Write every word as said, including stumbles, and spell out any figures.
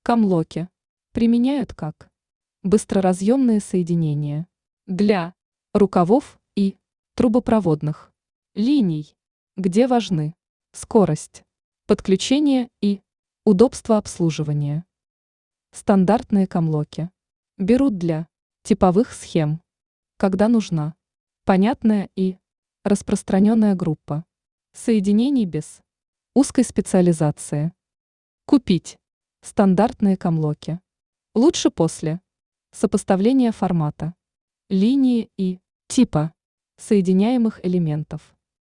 Камлоки применяют как быстроразъемные соединения для рукавов и трубопроводных линий, где важны скорость подключения и удобство обслуживания. Стандартные камлоки берут для типовых схем, когда нужна понятная и распространенная группа соединений без узкой специализации. Купить стандартные камлоки лучше после сопоставления формата, линии и типа соединяемых элементов.